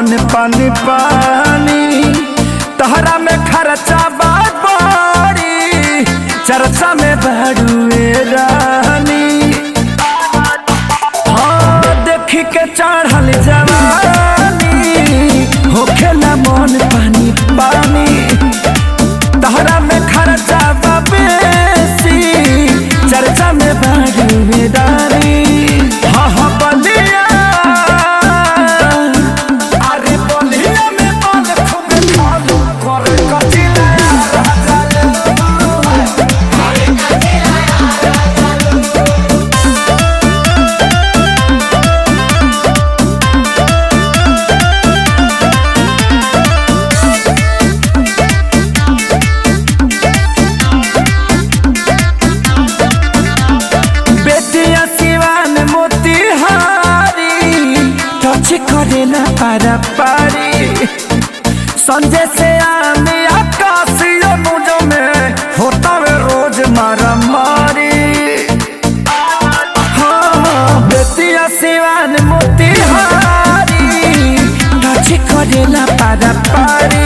मन पानी पानी तहरा में खर्चा बाड़ी चर्चा में बड़ुए रानी। हाँ देखी के चढ़ल जवानी होखेला मन पानी पानी तहरा में खर्चा बेसी चर्चा में बड़ुए रानी। हाँ हाँ बलिया अरे बलिया में बाल खूब खालू करे कचिला करे ना पारा पारी संजय से आने आकाशीय मुझ में होता है रोज मारा मारी। हाँ बेतिया सिवान मोतिहारी टच करे ना पारा पारी